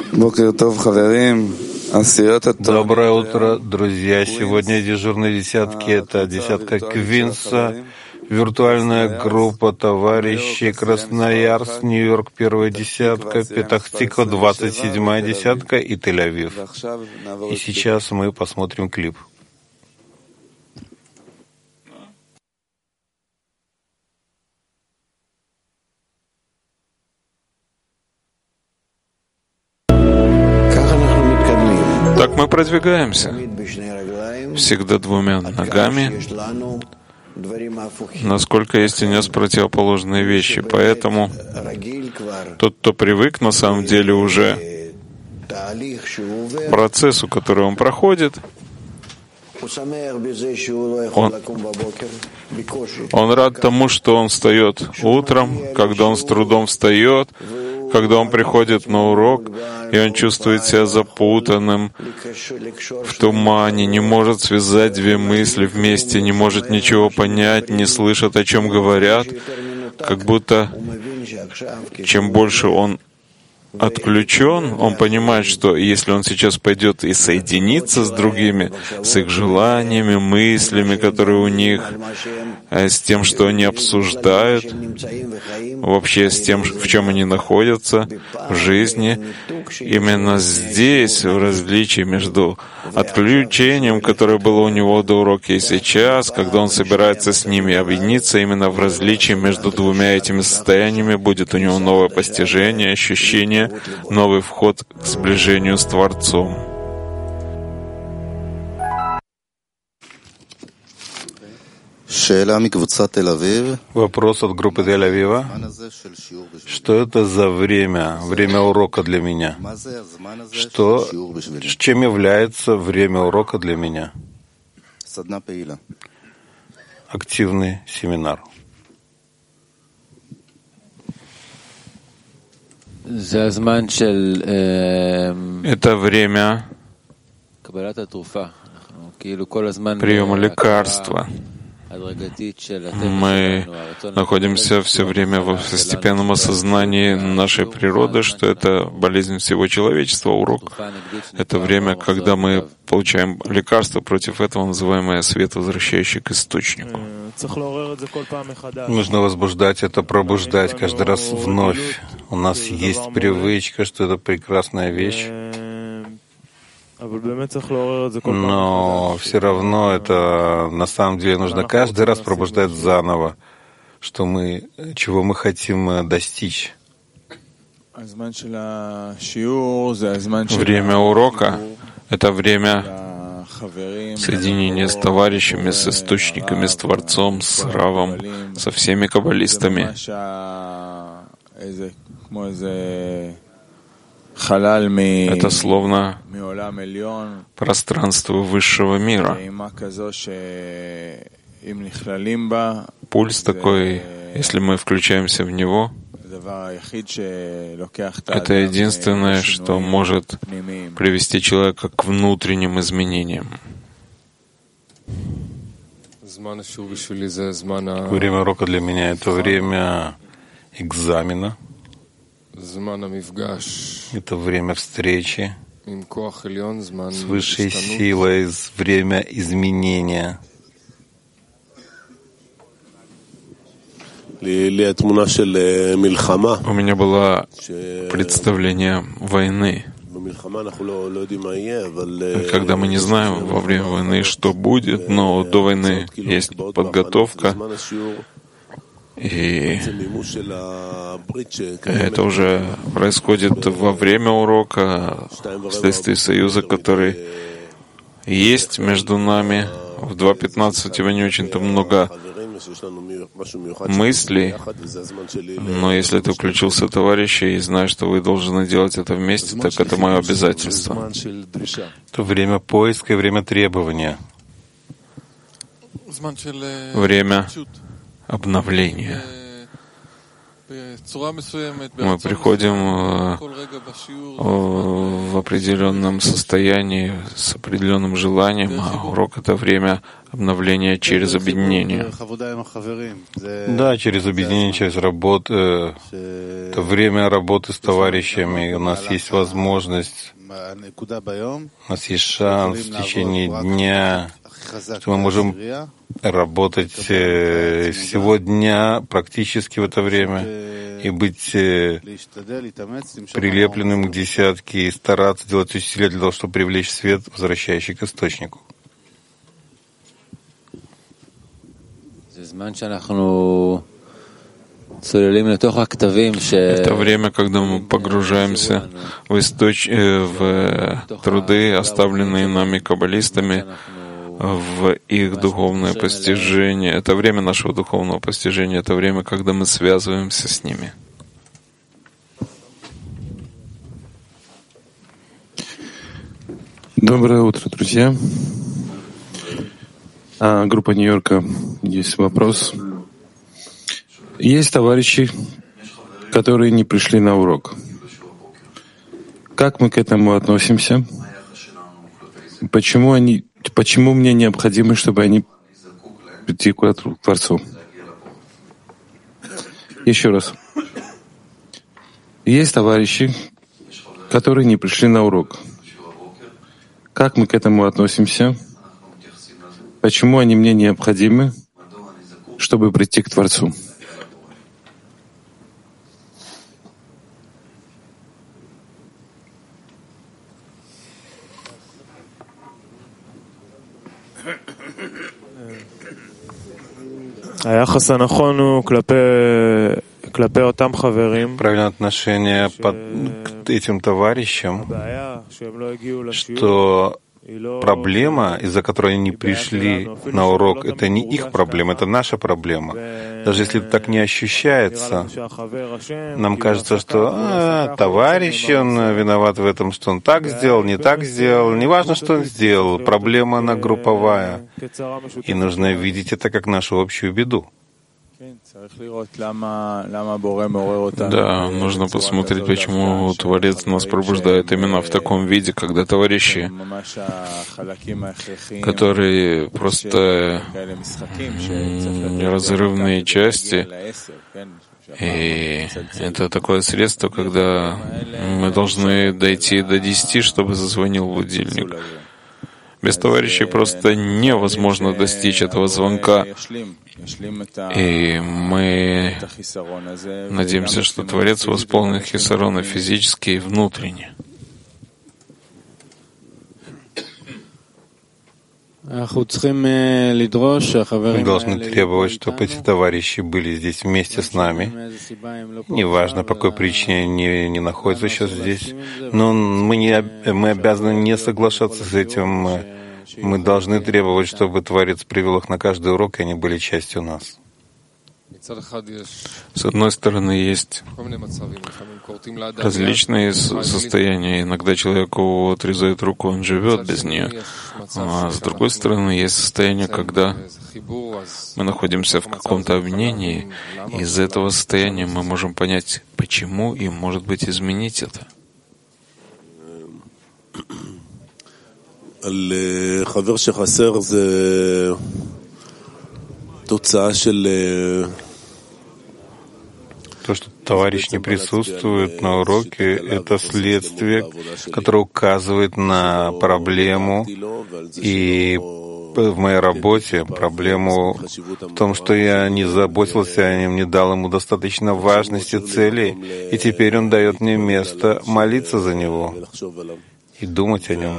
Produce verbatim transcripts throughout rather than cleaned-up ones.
Доброе утро, друзья. Сегодня дежурные десятки — это десятка Квинса, виртуальная группа товарищей Красноярск, Нью-Йорк первая десятка, Петах-Тиква двадцать седьмая десятка и Тель-Авив. И сейчас мы посмотрим клип. Так мы продвигаемся, всегда двумя ногами, насколько есть у нас противоположные вещи. Поэтому тот, кто привык на самом деле уже к процессу, который он проходит, он, он рад тому, что он встает утром, когда он с трудом встает, когда он приходит на урок, и он чувствует себя запутанным в тумане, не может связать две мысли вместе, не может ничего понять, не слышит, о чем говорят, как будто чем больше он отключен, он понимает, что если он сейчас пойдет и соединится с другими, с их желаниями, мыслями, которые у них, с тем, что они обсуждают, вообще с тем, в чем они находятся в жизни, именно здесь, в различии между отключением, которое было у него до урока, и сейчас, когда он собирается с ними объединиться, именно в различии между двумя этими состояниями будет у него новое постижение, ощущение, новый вход к сближению с Творцом. Вопрос от группы Тель-Авива. Что это за время, время урока для меня? Что, чем является время урока для меня? Активный семинар. Это время приема лекарства. Мы находимся все время в постепенном осознании нашей природы, что это болезнь всего человечества, урок. Это время, когда мы получаем лекарство против этого, называемое свет, возвращающий к источнику. Нужно возбуждать это, пробуждать каждый раз вновь. У нас есть привычка, что это прекрасная вещь. Но все равно это на самом деле нужно каждый раз пробуждать заново, что мы, чего мы хотим достичь. Время урока — это время соединения с товарищами, с источниками, с Творцом, с Равом, со всеми каббалистами. Это словно пространство высшего мира. Пульс такой, если мы включаемся в него, это единственное, что может привести человека к внутренним изменениям. Время урока для меня — это время экзамена. Это время встречи с высшей силой, время изменения. У меня было представление войны. Когда мы не знаем во время войны, что будет, но до войны есть подготовка. И это уже происходит во время урока, вследствие союза, который есть между нами. В два пятнадцать у тебя не очень-то много мыслей, но если ты включился в товарища и знаешь, что вы должны делать это вместе, так это мое обязательство. Это время поиска и время требования. Время обновления. Мы приходим в определенном состоянии с определенным желанием, а урок — это время обновления через объединение. Да, через объединение, через работу. Это время работы с товарищами. У нас есть возможность, у нас есть шанс в течение дня, что мы можем работать всего дня практически в это время и быть прилепленным к десятке и стараться делать усилия для того, чтобы привлечь свет, возвращающий к источнику. Это время, когда мы погружаемся в, источ... в труды, оставленные нами каббалистами, в их духовное постижение. Это время нашего духовного постижения, это время, когда мы связываемся с ними. Доброе утро, друзья. А, группа Нью-Йорка, есть вопрос. Есть товарищи, которые не пришли на урок. Как мы к этому относимся? Почему они, почему мне необходимо, чтобы они прийти к Творцу? Еще раз. Есть товарищи, которые не пришли на урок. Как мы к этому относимся? Почему они мне необходимы, чтобы прийти к Творцу? Правильное отношение под, к этим товарищам, что проблема, из-за которой они не пришли на урок, это не их проблема, это наша проблема. Даже если это так не ощущается, нам кажется, что а, товарищ, он виноват в этом, что он так сделал, не так сделал. Неважно, что он сделал, проблема, она групповая. И нужно видеть это как нашу общую беду. Да, нужно посмотреть, почему Творец нас пробуждает именно в таком виде, когда товарищи, которые просто неразрывные части, и это такое средство, когда мы должны дойти до десяти, чтобы зазвонил будильник. Без товарищей просто невозможно достичь этого звонка. И мы надеемся, что Творец восполнит хисарона физически и внутренне. Мы должны требовать, чтобы эти товарищи были здесь вместе с нами. Неважно, по какой причине они не находятся сейчас здесь. Но мы, не, мы обязаны не соглашаться с этим. Мы должны требовать, чтобы Творец привел их на каждый урок, и они были частью нас. С одной стороны, есть различные состояния. Иногда человеку отрезают руку, он живет без нее. А с другой стороны, есть состояние, когда мы находимся в каком-то объединении, и из этого состояния мы можем понять, почему, и, может быть, изменить это. То, что товарищ не присутствует на уроке, это следствие, которое указывает на проблему. И в моей работе проблему в том, что я не заботился о нем, не дал ему достаточно важности цели, и теперь он дает мне место молиться за него и думать о нем.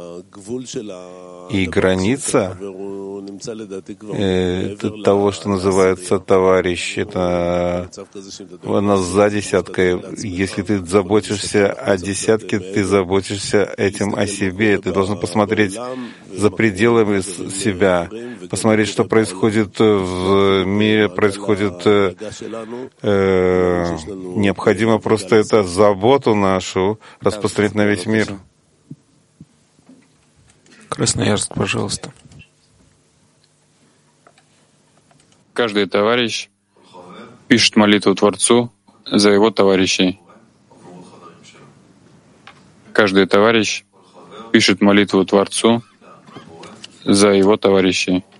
И граница э, того, что называется товарищ, это она за десяткой. Если ты заботишься о десятке, ты заботишься этим о себе. Ты должен посмотреть за пределами себя, посмотреть, что происходит в мире, происходит. Э, э, необходимо просто эту заботу нашу распространить на весь мир. Красноярск, пожалуйста. Каждый товарищ пишет молитву Творцу за его товарищей. Каждый товарищ пишет молитву Творцу за его товарищей.